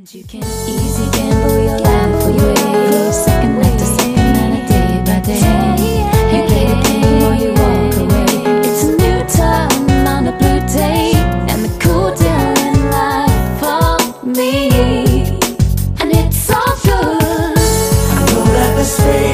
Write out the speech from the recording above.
You can easy gamble your life away, second after second and a day by day. You play the game or you walk away. It's a new turn on a blue day, and the cool deal in life for me, and it's all good. I know that the space